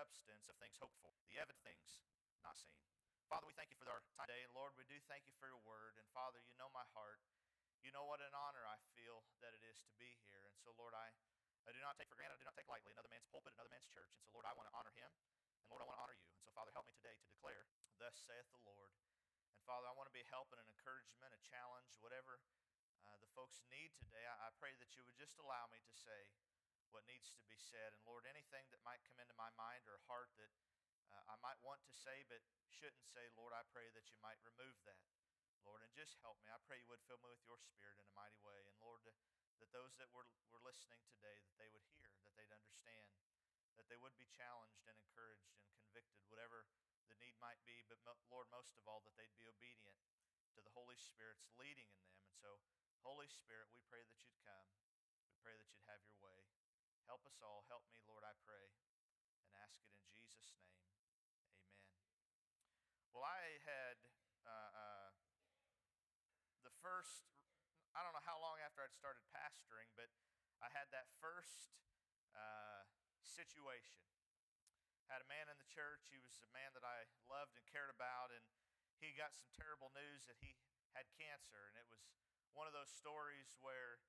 substance of things hoped for, the evidence of things not seen. Father, we thank you for our time today. And Lord, we do thank you for your word. And Father, you know my heart. You know what an honor I feel that it is to be here. And so, Lord, I do not take for granted, I do not take lightly another man's pulpit, another man's church. And so, Lord, I want to honor him. And Lord, I want to honor you. And so, Father, help me today to declare, thus saith the Lord. And Father, I want to be a help and an encouragement, a challenge, whatever the folks need today. I pray that you would just allow me to say what needs to be said. And Lord, anything that might come into my mind or heart that I might want to say but shouldn't say, Lord, I pray that you might remove that, Lord, and just help me. I pray you would fill me with your Spirit in a mighty way. And Lord, that those that were listening today, that they would hear, that they'd understand, that they would be challenged and encouraged and convicted, whatever the need might be. But Lord, most of all, that they'd be obedient to the Holy Spirit's leading in them. And so, Holy Spirit, we pray that you'd come. We pray that you'd have your way. Help us all. Help me, Lord, I pray, and ask it in Jesus' name. Amen. Well, I had the first, I don't know how long after I'd started pastoring, but I had that first situation. Had a man in the church. He was a man that I loved and cared about, and he got some terrible news that he had cancer. And it was one of those stories where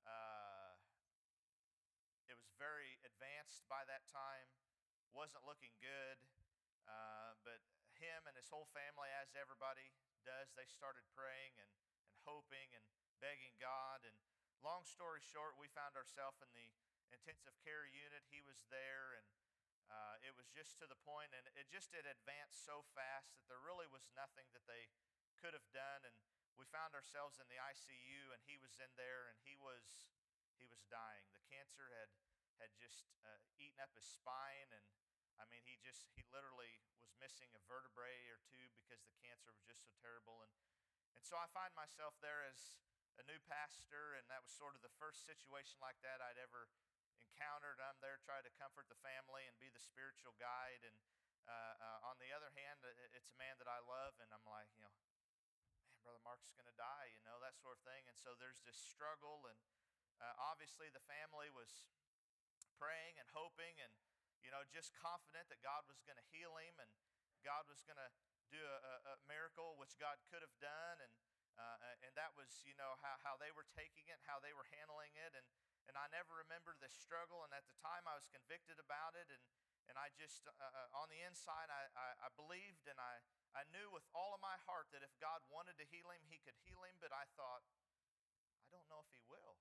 it was very advanced by that time, wasn't looking good, but him and his whole family, as everybody does, they started praying and hoping and begging God. And long story short, we found ourselves in the intensive care unit. He was there, and it was just to the point, and it advanced so fast that there really was nothing that they could have done. And we found ourselves in the ICU, and he was in there, and he was dying. The cancer had just eaten up his spine, and I mean, he literally was missing a vertebrae or two because the cancer was just so terrible. And so I find myself there as a new pastor, and that was sort of the first situation like that I'd ever encountered. I'm there trying to comfort the family and be the spiritual guide. And on the other hand, it's a man that I love, and I'm like, man, Brother Mark's going to die, that sort of thing. And so there's this struggle, and obviously the family was praying and hoping and, just confident that God was going to heal him and God was going to do a miracle, which God could have done. And that was, how they were taking it, how they were handling it. And I never remembered the struggle. And at the time I was convicted about it. And I just, on the inside, I believed and I knew with all of my heart that if God wanted to heal him, he could heal him. But I thought, I don't know if he will.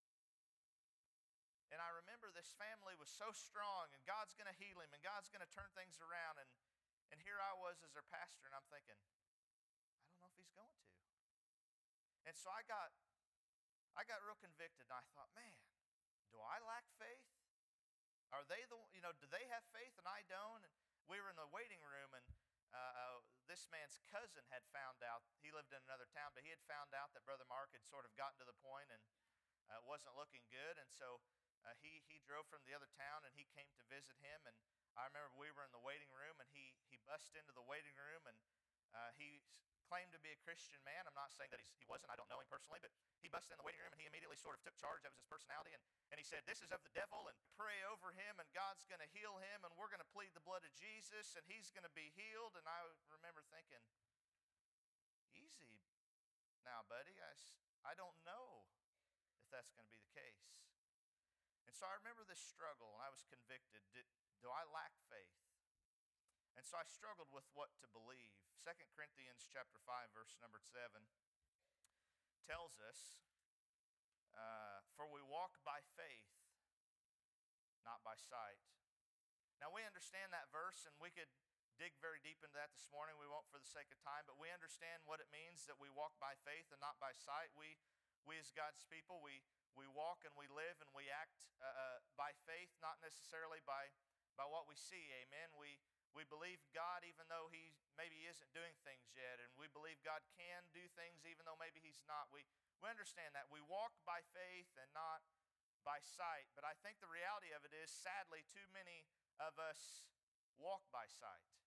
And I remember this family was so strong, and God's going to heal him, and God's going to turn things around. And here I was as their pastor, and I'm thinking, I don't know if he's going to. And so I got real convicted, and I thought, man, do I lack faith? Are they do they have faith and I don't? And we were in the waiting room, and this man's cousin had found out. He lived in another town, but he had found out that Brother Mark had sort of gotten to the point and it wasn't looking good. And so he drove from the other town, and he came to visit him. And I remember we were in the waiting room, and he bust into the waiting room, and he claimed to be a Christian man. I'm not saying that he wasn't. I don't know him personally, but he busted in the waiting room, and he immediately sort of took charge. That was his personality. And he said, this is of the devil, and pray over him, and God's going to heal him, and we're going to plead the blood of Jesus, and he's going to be healed. And I remember thinking, easy now, buddy. I don't know if that's going to be the case. And so I remember this struggle, and I was convicted. Do I lack faith? And so I struggled with what to believe. 2 Corinthians chapter 5, verse number 7 tells us, for we walk by faith, not by sight. Now we understand that verse, and we could dig very deep into that this morning. We won't for the sake of time, but we understand what it means that we walk by faith and not by sight. We as God's people, we walk and we live and we act by faith, not necessarily by what we see. Amen. We believe God even though He maybe isn't doing things yet, and we believe God can do things even though maybe He's not. We understand that. We walk by faith and not by sight. But I think the reality of it is, sadly, too many of us walk by sight.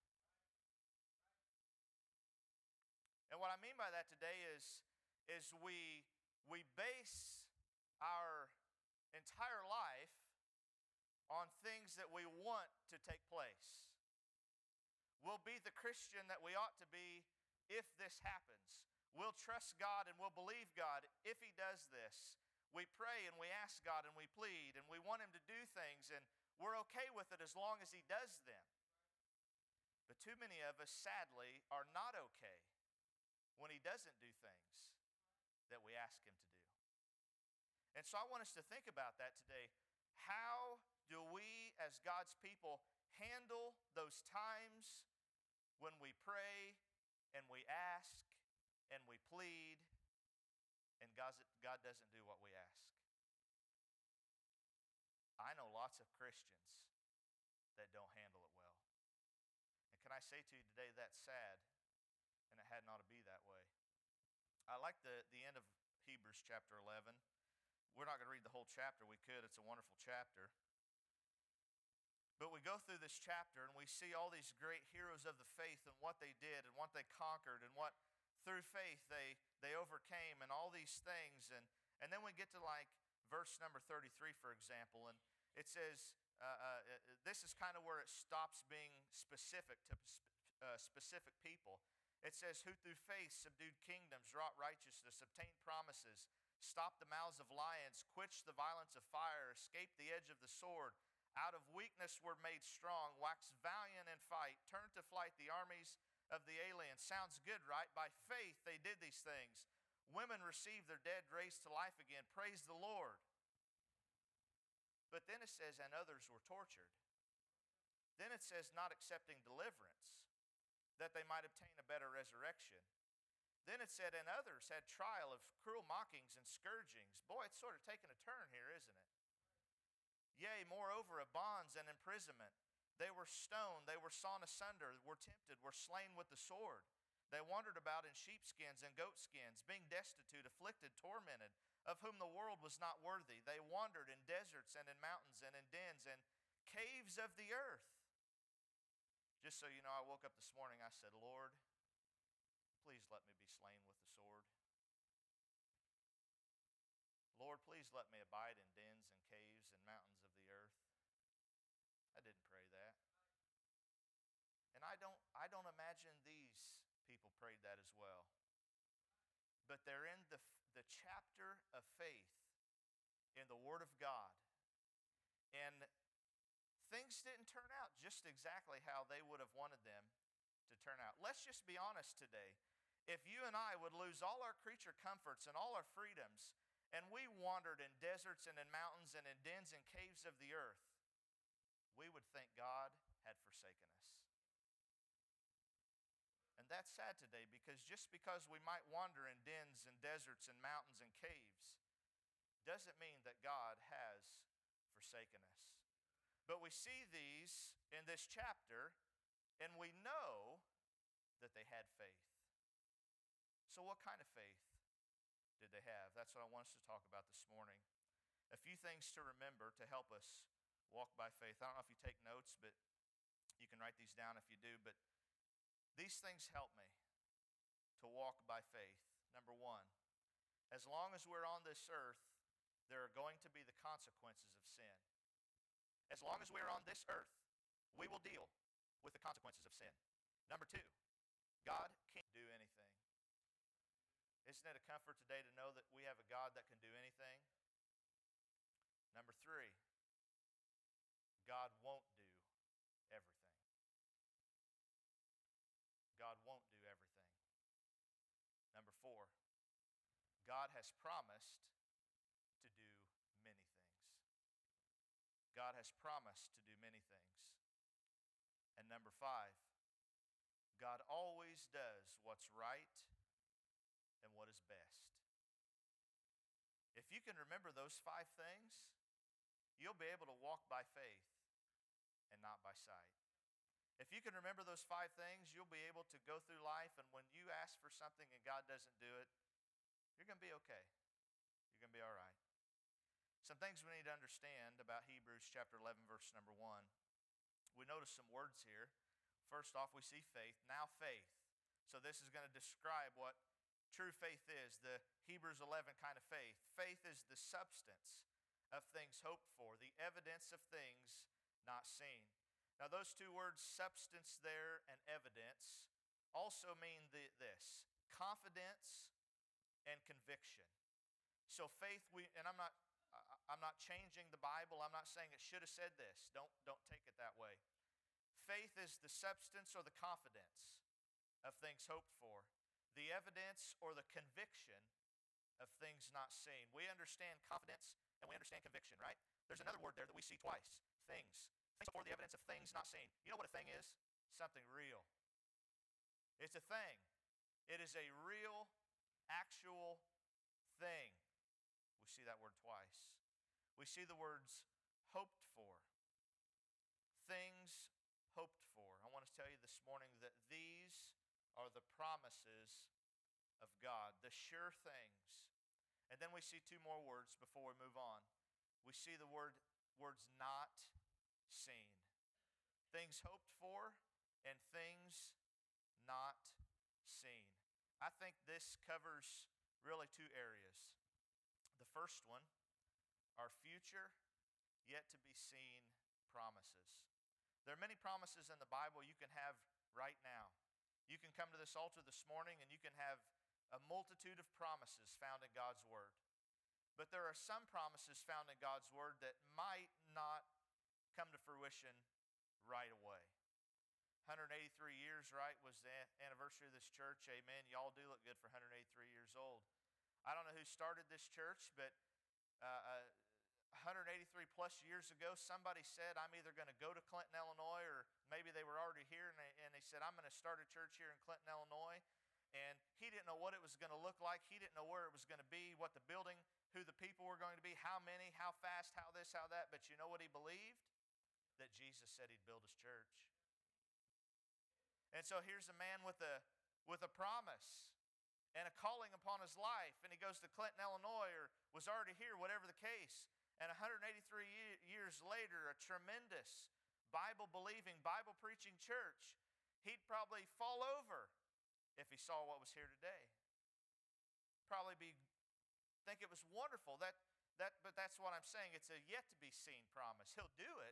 And what I mean by that today is we base our entire life on things that we want to take place. We'll be the Christian that we ought to be if this happens. We'll trust God and we'll believe God if He does this. We pray and we ask God and we plead and we want Him to do things, and we're okay with it as long as He does them. But too many of us, sadly, are not okay when He doesn't do things that we ask Him to do. And so I want us to think about that today. How do we, as God's people, handle those times when we pray and we ask and we plead and God doesn't do what we ask? I know lots of Christians that don't handle it well. And can I say to you today, that's sad, and it hadn't ought to be that way. I like the end of Hebrews chapter 11. We're not going to read the whole chapter. We could. It's a wonderful chapter. But we go through this chapter and we see all these great heroes of the faith and what they did and what they conquered and what through faith they overcame and all these things. And then we get to like verse number 33, for example, and it says, this is kind of where it stops being specific to specific people. It says, who through faith subdued kingdoms, wrought righteousness, obtained promises, stopped the mouths of lions, quenched the violence of fire, escaped the edge of the sword, out of weakness were made strong, waxed valiant in fight, turned to flight the armies of the aliens. Sounds good, right? By faith they did these things. Women received their dead raised to life again. Praise the Lord. But then it says, and others were tortured. Then it says, not accepting deliverance, that they might obtain a better resurrection. Then it said, and others had trial of cruel mockings and scourgings. Boy, it's sort of taking a turn here, isn't it? Yea, moreover, of bonds and imprisonment. They were stoned, they were sawn asunder, were tempted, were slain with the sword. They wandered about in sheepskins and goatskins, being destitute, afflicted, tormented, of whom the world was not worthy. They wandered in deserts and in mountains and in dens and caves of the earth. Just so you know, I woke up this morning, I said, Lord, please let me be slain with the sword. Lord, please let me abide in dens and caves and mountains of the earth. I didn't pray that. And I don't imagine these people prayed that as well. But they're in the chapter of faith in the Word of God. And things didn't turn out just exactly how they would have wanted them to turn out. Let's just be honest today. If you and I would lose all our creature comforts and all our freedoms, and we wandered in deserts and in mountains and in dens and caves of the earth, we would think God had forsaken us. And that's sad today, because just because we might wander in dens and deserts and mountains and caves doesn't mean that God has forsaken us. But we see these in this chapter, and we know that they had faith. So what kind of faith did they have? That's what I want us to talk about this morning. A few things to remember to help us walk by faith. I don't know if you take notes, but you can write these down if you do. But these things help me to walk by faith. Number one, as long as we're on this earth, there are going to be the consequences of sin. As long as we're on this earth, we will deal with the consequences of sin. Number two, God can't do anything. Isn't it a comfort today to know that we have a God that can do anything? Number three, God won't do everything. God won't do everything. Number four, God has promised to do many things. God has promised to do many things. And number five, God always does what's right and what is best. If you can remember those five things, you'll be able to walk by faith and not by sight. If you can remember those five things, you'll be able to go through life, and when you ask for something and God doesn't do it, you're going to be okay. You're going to be all right. Some things we need to understand about Hebrews chapter 11, verse number 1. We notice some words here. First off, we see faith. Now faith. So this is going to describe what true faith is, the Hebrews 11 kind of faith. Faith is the substance of things hoped for, the evidence of things not seen. Now, those two words, substance there and evidence, also mean this confidence and conviction. So faith, I'm not changing the Bible. I'm not saying it should have said this. Don't take it that way. Faith is the substance or the confidence of things hoped for, the evidence or the conviction of things not seen. We understand confidence and we understand conviction, right? There's another word there that we see twice. Things. Things for the evidence of things not seen. You know what a thing is? Something real. It's a thing. It is a real, actual thing. We see that word twice. We see the words hoped for. Things hoped for. I want to tell you this morning that these are the promises of God, the sure things. And then we see two more words before we move on. We see the words not seen. Things hoped for and things not seen. I think this covers really two areas. The first one, our future, yet to be seen promises. There are many promises in the Bible you can have right now. You can come to this altar this morning and you can have a multitude of promises found in God's Word. But there are some promises found in God's Word that might not come to fruition right away. 183 years, right, was the anniversary of this church. Amen. Y'all do look good for 183 years old. I don't know who started this church, but 183 plus years ago, somebody said, I'm either going to go to Clinton, Illinois, or maybe they were already here, and they said, I'm going to start a church here in Clinton, Illinois. And he didn't know what it was going to look like. He didn't know where it was going to be, what the building, who the people were going to be, how many, how fast, how this, how that. But you know what he believed? That Jesus said he'd build his church. And so here's a man with a promise and a calling upon his life. And he goes to Clinton, Illinois, or was already here, whatever the case. And 183 years later, a tremendous Bible-believing, Bible-preaching church, he'd probably fall over if he saw what was here today. Probably think it was wonderful. But that's what I'm saying. It's a yet-to-be-seen promise. He'll do it.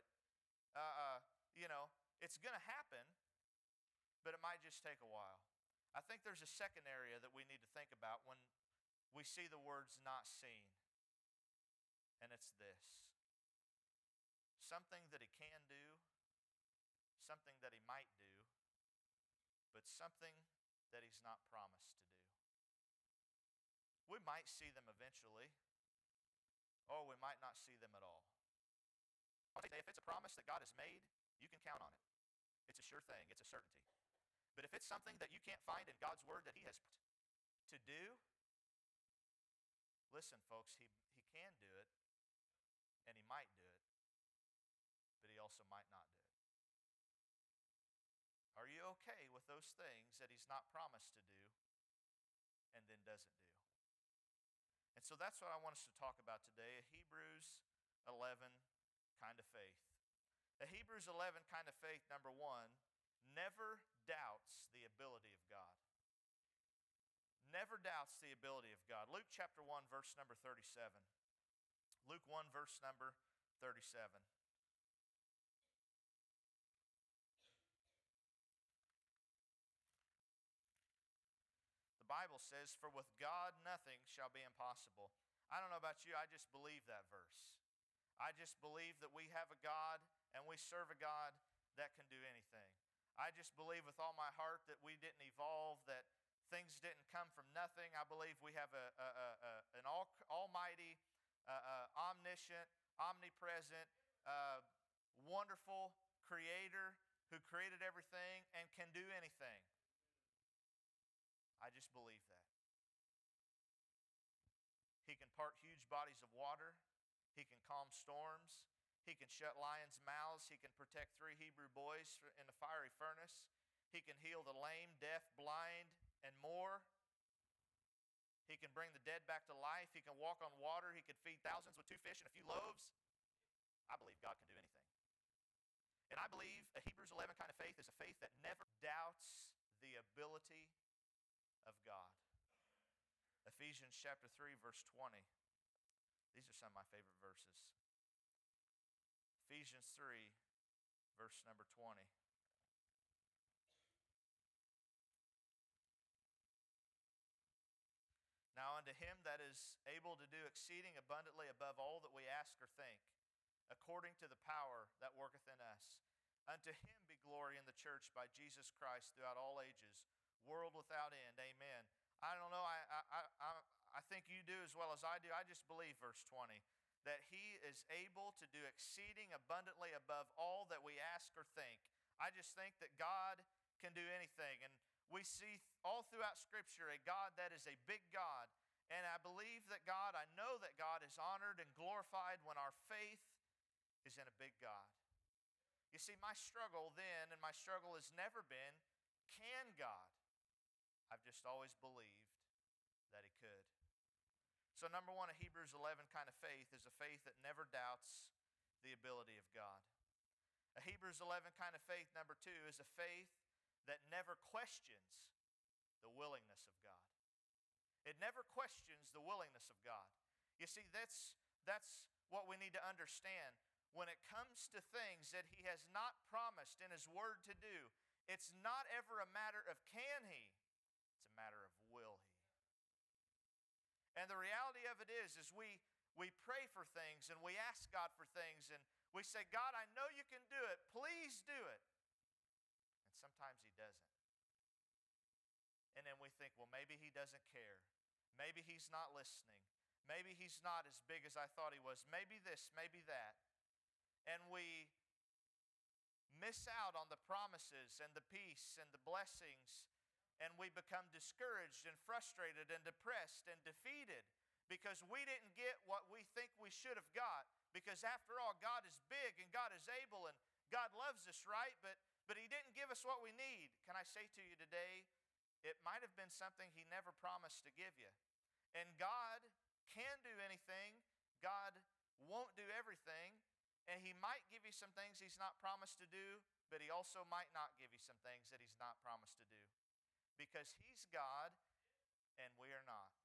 It's going to happen, but it might just take a while. I think there's a second area that we need to think about when we see the words not seen. And it's this. Something that he can do, something that he might do, but something that he's not promised to do. We might see them eventually, or we might not see them at all. I'll say, if it's a promise that God has made, you can count on it. It's a sure thing. It's a certainty. But if it's something that you can't find in God's Word that He has to do, listen, folks, He can do it, and He might do it, but He also might not do it. Are you okay with those things that He's not promised to do and then doesn't do? And so that's what I want us to talk about today, a Hebrews 11 kind of faith. A Hebrews 11 kind of faith, number one, never doubts the ability of God. Never doubts the ability of God. Luke chapter 1, verse number 37. Luke 1, verse number 37. The Bible says, "For with God nothing shall be impossible." I don't know about you, I just believe that verse. I just believe that we have a God and we serve a God that can do anything. I just believe with all my heart that we didn't evolve, that things didn't come from nothing. I believe we have an almighty, omniscient, omnipresent, wonderful creator who created everything and can do anything. I just believe that. He can part huge bodies of water. He can calm storms. He can shut lions' mouths. He can protect 3 Hebrew boys in the fiery furnace. He can heal the lame, deaf, blind, and more. He can bring the dead back to life. He can walk on water. He can feed thousands with 2 fish and a few loaves. I believe God can do anything. And I believe a Hebrews 11 kind of faith is a faith that never doubts the ability of God. Ephesians chapter 3, verse 20. These are some of my favorite verses. Ephesians 3, verse number 20. Now unto him that is able to do exceeding abundantly above all that we ask or think, according to the power that worketh in us. Unto him be glory in the church by Jesus Christ throughout all ages, world without end. Amen. I don't know, I think you do as well as I do. I just believe, verse 20, that he is able to do exceeding abundantly above all that we ask or think. I just think that God can do anything. And we see all throughout Scripture a God that is a big God. And I believe that God, I know that God is honored and glorified when our faith is in a big God. You see, my struggle then and my struggle has never been, can God? I've just always believed that he could. So number one, a Hebrews 11 kind of faith is a faith that never doubts the ability of God. A Hebrews 11 kind of faith, number two, is a faith that never questions the willingness of God. It never questions the willingness of God. You see, that's what we need to understand. When it comes to things that he has not promised in his word to do, it's not ever a matter of can he, it's a matter of will he. And the reality of it is we pray for things and we ask God for things and we say, God, I know you can do it. Please do it. And sometimes he doesn't. And then we think, well, maybe he doesn't care. Maybe he's not listening. Maybe he's not as big as I thought he was. Maybe this, maybe that. And we miss out on the promises and the peace and the blessings. And we become discouraged and frustrated and depressed and defeated because we didn't get what we think we should have got. Because after all, God is big and God is able and God loves us, right? But he didn't give us what we need. Can I say to you today, it might have been something he never promised to give you. And God can do anything. God won't do everything. And he might give you some things he's not promised to do, but he also might not give you some things that he's not promised to do. Because he's God and we are not.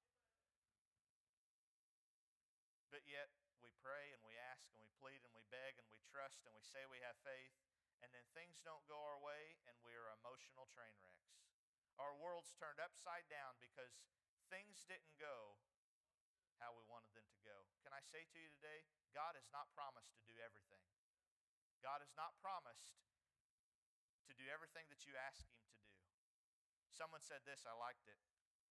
But yet we pray and we ask and we plead and we beg and we trust and we say we have faith, and then things don't go our way and we are emotional train wrecks. Our world's turned upside down because things didn't go how we wanted them to go. Can I say to you today, God has not promised to do everything. God has not promised to do everything that you ask him to do. Someone said this, I liked it.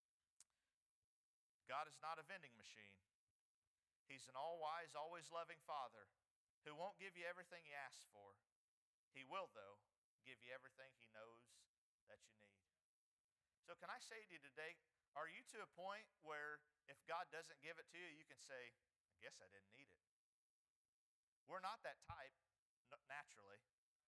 God is not a vending machine. He's an all-wise, always loving Father who won't give you everything you ask for. He will, though, give you everything he knows that you need. So can I say to you today, are you to a point where if God doesn't give it to you, you can say, I guess I didn't need it? We're not that type, naturally.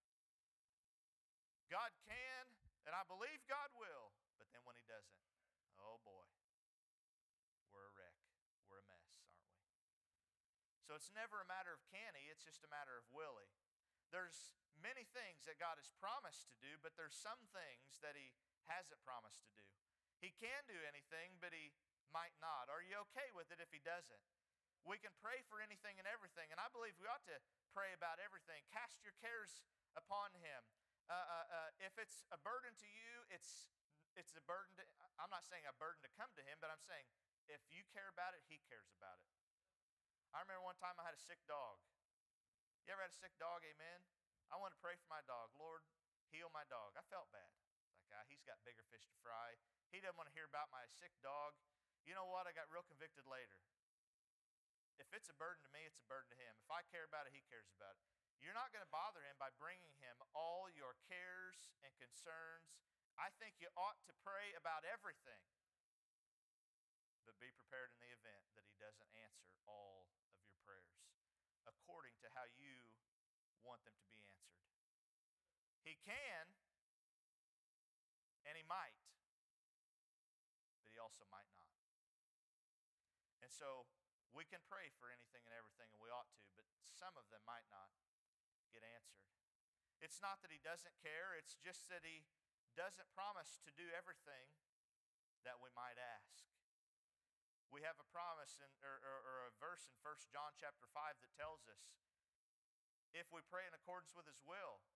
God can, and I believe God will, but then when he doesn't, oh boy, we're a wreck. We're a mess, aren't we? So it's never a matter of can he, it's just a matter of will he. There's many things that God has promised to do, but there's some things that he hasn't promised to do. He can do anything, but he might not. Are you okay with it if he doesn't? We can pray for anything and everything, and I believe we ought to pray about everything. Cast your cares upon him. If it's a burden to you, it's a burden to, I'm not saying a burden to come to him, but I'm saying if you care about it, he cares about it. I remember one time I had a sick dog. You ever had a sick dog? Amen. I wanted to pray for my dog. Lord, heal my dog. I felt bad. Like, he's got bigger fish to fry. He doesn't want to hear about my sick dog. You know what? I got real convicted later. If it's a burden to me, it's a burden to him. If I care about it, he cares about it. You're not going to bother him by bringing him all your cares and concerns. I think you ought to pray about everything. But be prepared in the event that he doesn't answer all of your prayers according to how you want them to be answered. He can, and he might, but he also might not. And so we can pray for anything and everything, and we ought to, but some of them might not get answered. It's not that he doesn't care, it's just that he doesn't promise to do everything that we might ask. We have a promise or a verse in 1 John chapter 5 that tells us if we pray in accordance with his will,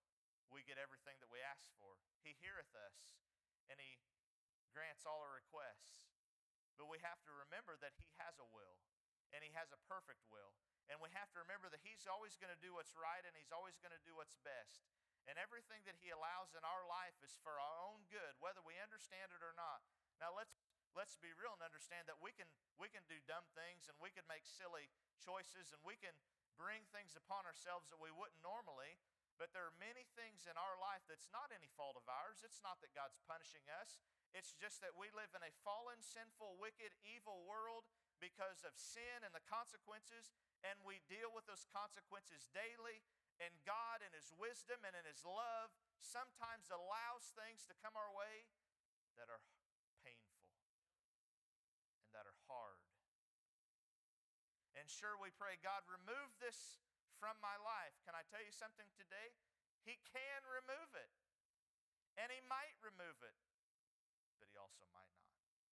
we get everything that we ask for. He heareth us, and He grants all our requests. But we have to remember that He has a will, and He has a perfect will. And we have to remember that He's always going to do what's right, and He's always going to do what's best. And everything that He allows in our life is for our own good, whether we understand it or not. Now let's be real and understand that we can do dumb things, and we can make silly choices, and we can bring things upon ourselves that we wouldn't normally. But there are many things in our life that's not any fault of ours. It's not that God's punishing us. It's just that we live in a fallen, sinful, wicked, evil world because of sin and the consequences, and we deal with those consequences daily. And God, in His wisdom and in His love, sometimes allows things to come our way that are painful and that are hard. And sure, we pray, God, remove this from my life. Can I tell you something today? He can remove it, and He might remove it, but He also might not.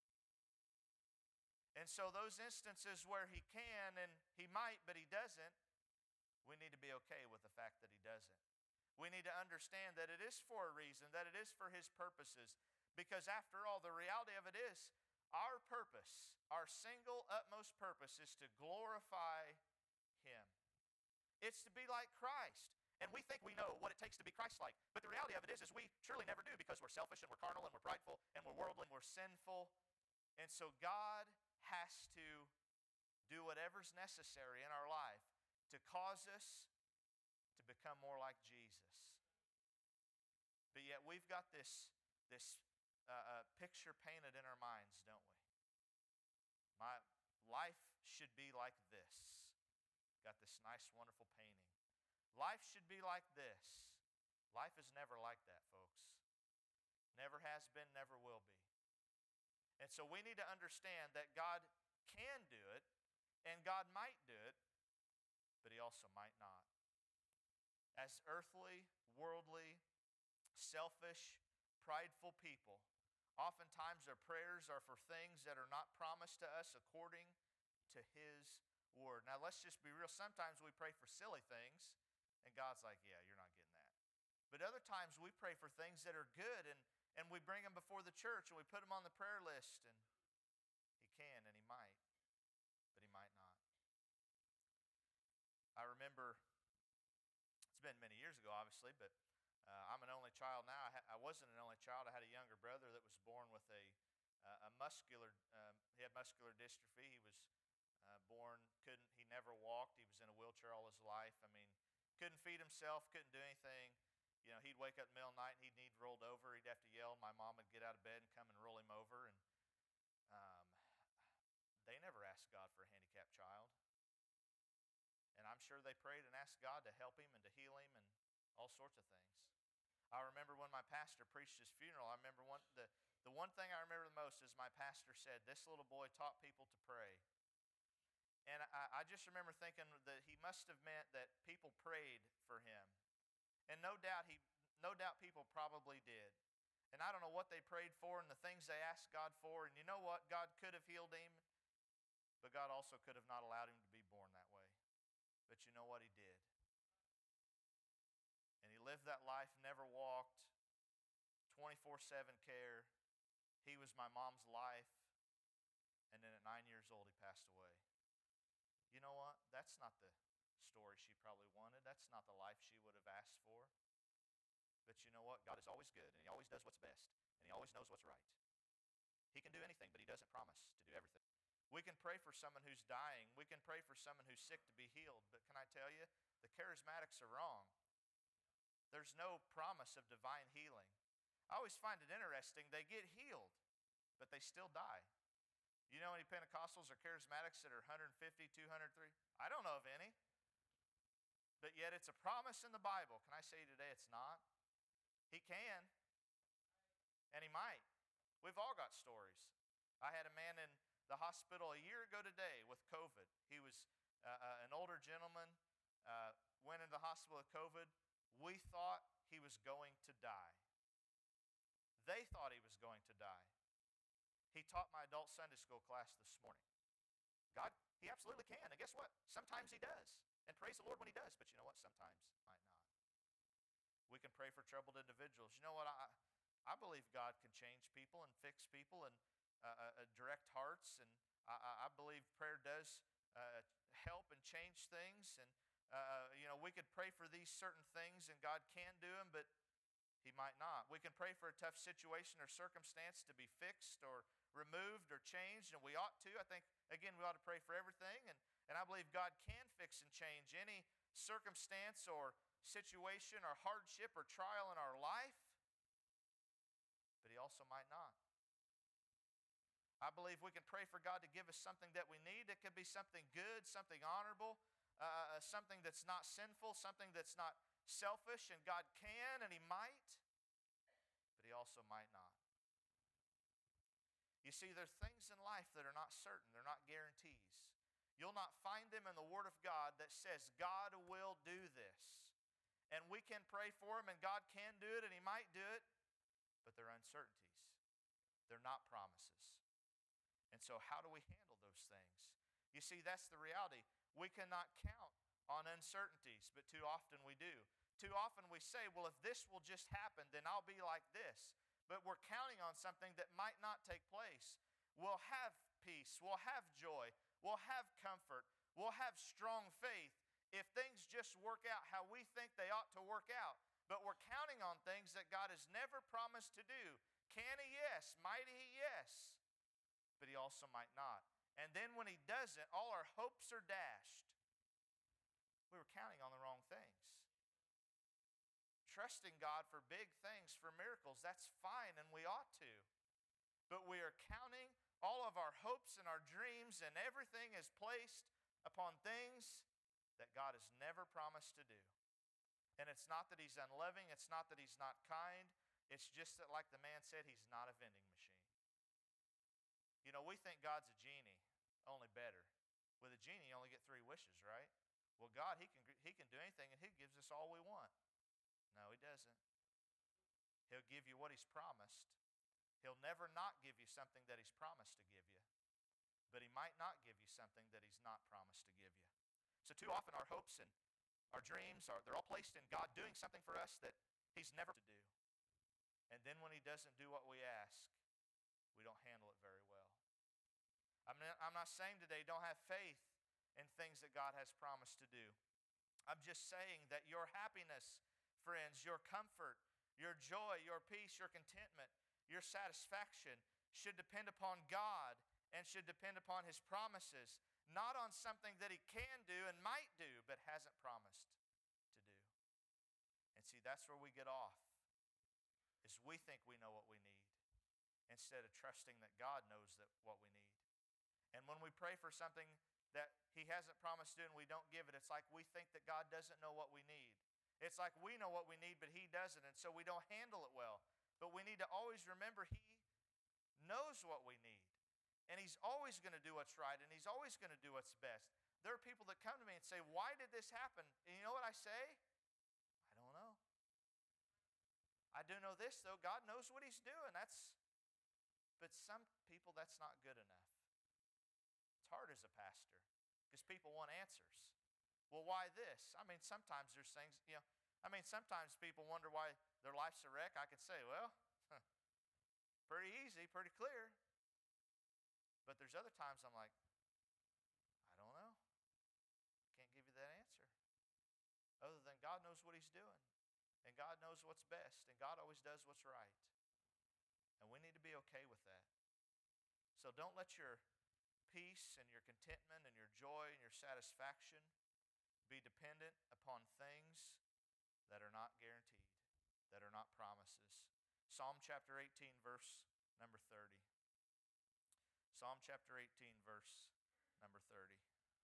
And so those instances where He can and He might, but He doesn't, we need to be okay with the fact that He doesn't. We need to understand that it is for a reason, that it is for His purposes. Because after all, the reality of it is, our purpose, our single utmost purpose, is to glorify Him. It's to be like Christ. And we think we know what it takes to be Christ-like. But the reality of it is we surely never do, because we're selfish and we're carnal and we're prideful and we're worldly and we're sinful. And so God has to do whatever's necessary in our life to cause us to become more like Jesus. But yet we've got this picture painted in our minds, don't we? My life should be like this. Got this nice, wonderful painting. Life should be like this. Life is never like that, folks. Never has been, never will be. And so we need to understand that God can do it, and God might do it, but He also might not. As earthly, worldly, selfish, prideful people, oftentimes our prayers are for things that are not promised to us according to His word. Now let's just be real. Sometimes we pray for silly things, and God's like, yeah, you're not getting that. But other times we pray for things that are good, and we bring them before the church, and we put them on the prayer list, and He can and He might, but He might not. I remember, it's been many years ago, obviously, but I'm an only child now. I wasn't an only child. I had a younger brother that was born with he had muscular dystrophy. He was born, he never walked. He was in a wheelchair all his life. I mean, couldn't feed himself, couldn't do anything. You know, he'd wake up in the middle of the night and he'd need rolled over. He'd have to yell. My mom would get out of bed and come and roll him over. And they never asked God for a handicapped child. And I'm sure they prayed and asked God to help him and to heal him and all sorts of things. I remember when my pastor preached his funeral, I remember the one thing I remember the most is my pastor said, this little boy taught people to pray. And I just remember thinking that he must have meant that people prayed for him. And no doubt people probably did. And I don't know what they prayed for and the things they asked God for. And you know what? God could have healed him, but God also could have not allowed him to be born that way. But you know what? He did. And he lived that life, never walked, 24/7 care. He was my mom's life. And then at 9 years old, he passed away. You know what? That's not the story she probably wanted. That's not the life she would have asked for. But you know what? God is always good, and He always does what's best, and He always knows what's right. He can do anything, but He doesn't promise to do everything. We can pray for someone who's dying. We can pray for someone who's sick to be healed. But can I tell you, the charismatics are wrong. There's no promise of divine healing. I always find it interesting. They get healed, but they still die. You know any Pentecostals or charismatics that are 150, 200, 300? I don't know of any. But yet it's a promise in the Bible. Can I say today it's not? He can, and he might. We've all got stories. I had a man in the hospital a year ago today with COVID. He was an older gentleman, went into the hospital with COVID. We thought he was going to die. They thought he was going to die. He taught my adult Sunday school class this morning. God, He absolutely can. And guess what? Sometimes He does. And praise the Lord when He does. But you know what? Sometimes He might not. We can pray for troubled individuals. You know what? I believe God can change people and fix people and direct hearts. And I believe prayer does help and change things. And, we could pray for these certain things and God can do them, but He might not. We can pray for a tough situation or circumstance to be fixed or removed or changed, and we ought to. I think, again, we ought to pray for everything. And I believe God can fix and change any circumstance or situation or hardship or trial in our life, but He also might not. I believe we can pray for God to give us something that we need. It could be something good, something honorable, something that's not sinful, something that's not selfish, and God can and He might, but He also might not. You see, there's things in life that are not certain. They're not guarantees. You'll not find them in the Word of God that says God will do this. And we can pray for Him and God can do it and He might do it, but they're uncertainties. They're not promises. And so how do we handle those things? You see, that's the reality. We cannot count on uncertainties, but too often we do. Too often we say, well, if this will just happen, then I'll be like this. But we're counting on something that might not take place. We'll have peace. We'll have joy. We'll have comfort. We'll have strong faith if things just work out how we think they ought to work out. But we're counting on things that God has never promised to do. Can He? Yes. Might He? Yes. But He also might not. And then when He doesn't, all our hopes are dashed. We were counting on the wrong things. Trusting God for big things, for miracles, that's fine, and we ought to. But we are counting all of our hopes and our dreams, and everything is placed upon things that God has never promised to do. And it's not that He's unloving, it's not that He's not kind, it's just that, like the man said, He's not a vending machine. You know, we think God's a genie, only better. With a genie, you only get 3 wishes, right? Well, God, He can do anything, and He gives us all we want. No, He doesn't. He'll give you what He's promised. He'll never not give you something that He's promised to give you. But He might not give you something that He's not promised to give you. So too often our hopes and our dreams, they're all placed in God doing something for us that He's never to do. And then when He doesn't do what we ask, we don't handle it very well. I'm not saying today don't have faith in things that God has promised to do. I'm just saying that your happiness, friends, your comfort, your joy, your peace, your contentment, your satisfaction should depend upon God and should depend upon His promises, not on something that He can do and might do, but hasn't promised to do. And see, that's where we get off, is we think we know what we need instead of trusting that God knows what we need. And when we pray for something that He hasn't promised to do and we don't give it, it's like we think that God doesn't know what we need. It's like we know what we need, but He doesn't, and so we don't handle it well. But we need to always remember He knows what we need. And He's always going to do what's right, and He's always going to do what's best. There are people that come to me and say, why did this happen? And you know what I say? I don't know. I do know this, though. God knows what He's doing. But some people, that's not good enough. It's hard as a pastor because people want answers. Well, why this? I mean, sometimes there's things, sometimes people wonder why their life's a wreck. I could say, well, pretty easy, pretty clear. But there's other times I'm like, I don't know. Can't give you that answer. Other than God knows what He's doing. And God knows what's best. And God always does what's right. And we need to be okay with that. So don't let your peace and your contentment and your joy and your satisfaction be dependent upon things that are not guaranteed, that are not promises. Psalm chapter 18, verse number 30. Psalm chapter 18, verse number 30.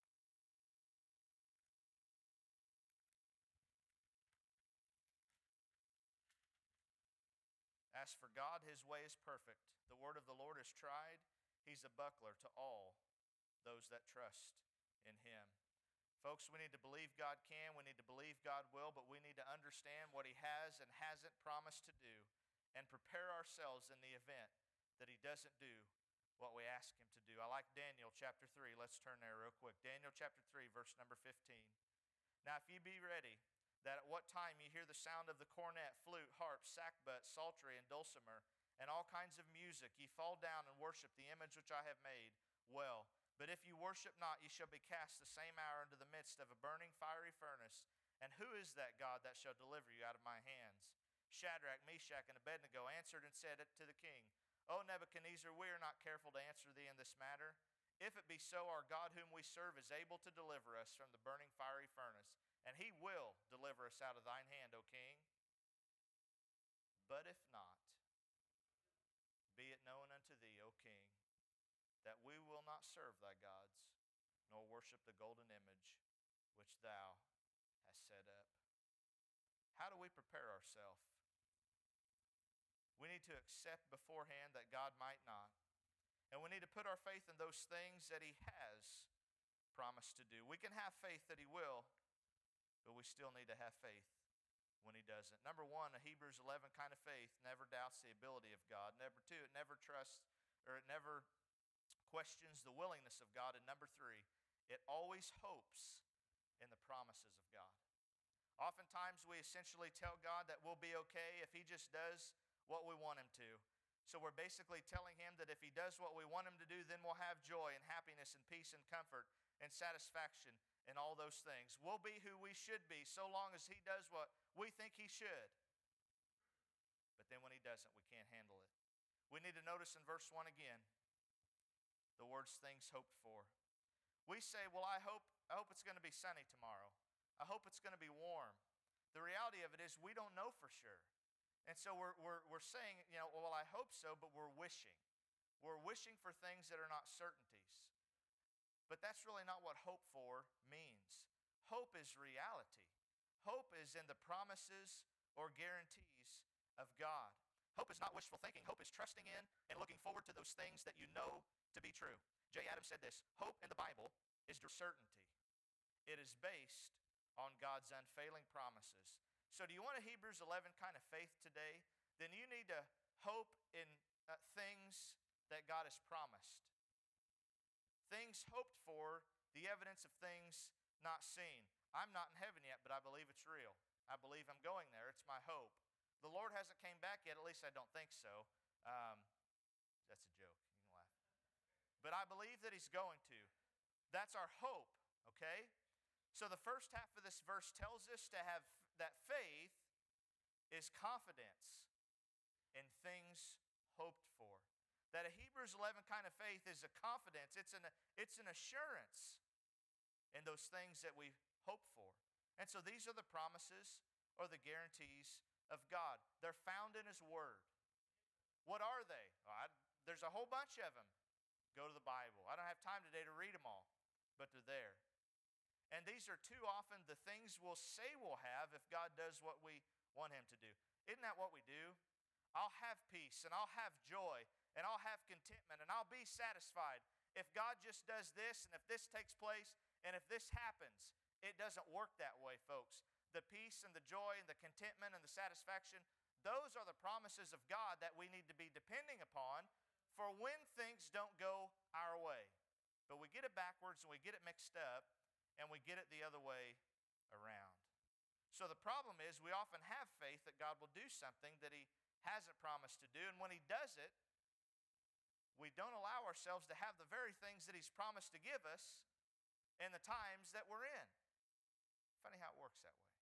As for God, His way is perfect. The word of the Lord is tried. He's a buckler to all those that trust in Him. Folks, we need to believe God can. We need to believe God will, but we need to understand what He has and hasn't promised to do and prepare ourselves in the event that He doesn't do what we ask Him to do. I like Daniel chapter 3. Let's turn there real quick. Daniel chapter 3, verse number 15. Now, if you be ready, that at what time you hear the sound of the cornet, flute, harp, sackbut, psaltery, and dulcimer, and all kinds of music, ye fall down and worship the image which I have made. Well, but if you worship not, ye shall be cast the same hour into the midst of a burning fiery furnace. And who is that God that shall deliver you out of my hands? Shadrach, Meshach, and Abednego answered and said to the king, O Nebuchadnezzar, we are not careful to answer thee in this matter. If it be so, our God whom we serve is able to deliver us from the burning fiery furnace, and he will deliver us out of thine hand, O king. But if not, be it known unto thee, O king, that we will not serve thy gods, nor worship the golden image which thou hast set up. How do we prepare ourselves? We need to accept beforehand that God might not. And we need to put our faith in those things that he has promised to do. We can have faith that he will, but we still need to have faith when he doesn't. Number one, a Hebrews 11 kind of faith never doubts the ability of God. Number two, it never trusts, or it never questions the willingness of God. And number three, it always hopes in the promises of God. Oftentimes we essentially tell God that we'll be okay if he just does what we want him to. So we're basically telling him that if he does what we want him to do, then we'll have joy and happiness and peace and comfort and satisfaction and all those things. We'll be who we should be so long as he does what we think he should. But then when he doesn't, we can't handle it. We need to notice in verse 1 again, the words things hoped for. We say, well, I hope it's going to be sunny tomorrow. I hope it's going to be warm. The reality of it is we don't know for sure. And so we're saying, well, I hope so, but we're wishing. We're wishing for things that are not certainties. But that's really not what hope for means. Hope is reality. Hope is in the promises or guarantees of God. Hope is not wishful thinking. Hope is trusting in and looking forward to those things that you know to be true. J. Adams said this, hope in the Bible is certainty. It is based on God's unfailing promises. So do you want a Hebrews 11 kind of faith today? Then you need to hope in things that God has promised. Things hoped for, the evidence of things not seen. I'm not in heaven yet, but I believe it's real. I believe I'm going there. It's my hope. The Lord hasn't came back yet, at least I don't think so. That's a joke. You can laugh. But I believe that he's going to. That's our hope, okay? So the first half of this verse tells us to have that faith is confidence in things hoped for. That a Hebrews 11 kind of faith is a confidence. It's an assurance in those things that we hope for. And so these are the promises or the guarantees of God. They're found in his word. What are they? There's a whole bunch of them. Go to the Bible. I don't have time today to read them all, but they're there. And these are too often the things we'll say we'll have if God does what we want him to do. Isn't that what we do? I'll have peace and I'll have joy and I'll have contentment and I'll be satisfied if God just does this and if this takes place and if this happens. It doesn't work that way, folks. The peace and the joy and the contentment and the satisfaction, those are the promises of God that we need to be depending upon for when things don't go our way. But we get it backwards and we get it mixed up. And we get it the other way around. So the problem is we often have faith that God will do something that he hasn't promised to do. And when he does it, we don't allow ourselves to have the very things that he's promised to give us in the times that we're in. Funny how it works that way.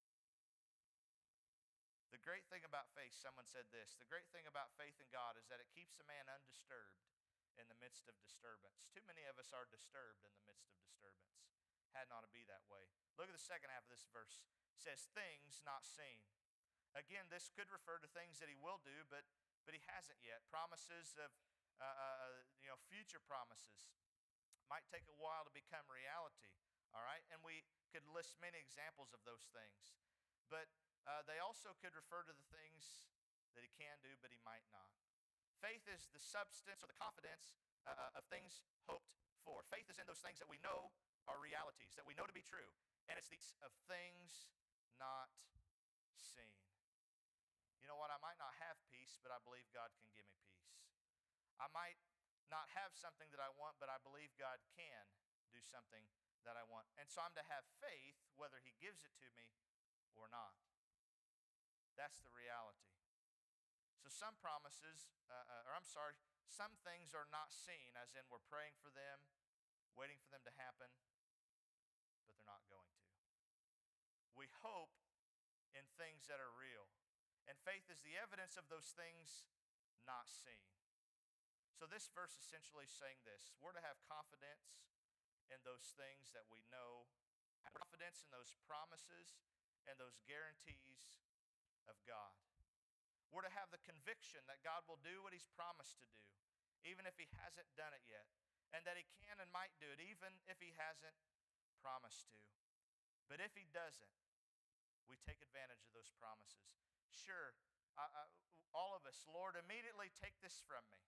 The great thing about faith, someone said this, the great thing about faith in God is that it keeps a man undisturbed in the midst of disturbance. Too many of us are disturbed in the midst of disturbance. Hadn't ought to be that way. Look at the second half of this verse. It says, things not seen. Again, this could refer to things that he will do, but he hasn't yet. Promises of, future promises. Might take a while to become reality, all right? And we could list many examples of those things. But they also could refer to the things that he can do, but he might not. Faith is the substance or the confidence of things hoped for. Faith is in those things that we know are realities, that we know to be true. And it's these of things not seen. You know what? I might not have peace, but I believe God can give me peace. I might not have something that I want, but I believe God can do something that I want. And so I'm to have faith, whether he gives it to me or not. That's the reality. So some promises, some things are not seen, as in we're praying for them, waiting for them to happen, but they're not going to. We hope in things that are real, and faith is the evidence of those things not seen. So this verse essentially is saying this: we're to have confidence in those things that we know, confidence in those promises and those guarantees of God. We're to have the conviction that God will do what He's promised to do, even if He hasn't done it yet, and that He can and might do it, even if He hasn't promised to. But if He doesn't, we take advantage of those promises. Sure, all of us, Lord, immediately take this from me.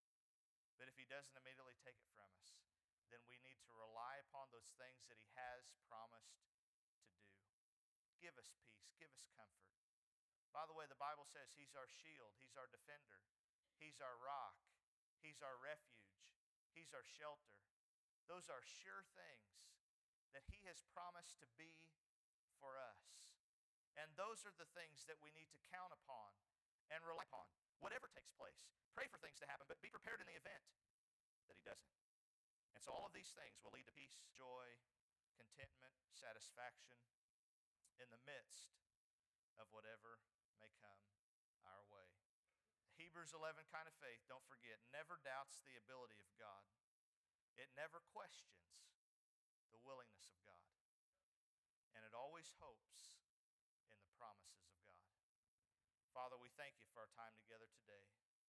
But if He doesn't immediately take it from us, then we need to rely upon those things that He has promised to do. Give us peace, give us comfort. By the way, the Bible says He's our shield, He's our defender, He's our rock, He's our refuge, He's our shelter. Those are sure things that He has promised to be for us. And those are the things that we need to count upon and rely upon, whatever takes place. Pray for things to happen, but be prepared in the event that He doesn't. And so all of these things will lead to peace, joy, contentment, satisfaction in the midst of whatever may come our way. The Hebrews 11 kind of faith, don't forget, never doubts the ability of God. It never questions the willingness of God. And it always hopes in the promises of God. Father, we thank You for our time together today.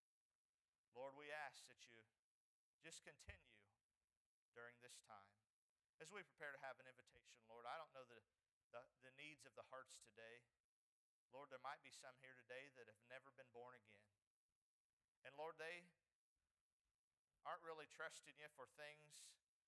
Lord, we ask that You just continue during this time. As we prepare to have an invitation, Lord, I don't know the needs of the hearts today. Lord, there might be some here today that have never been born again. And Lord, they aren't really trusting You for things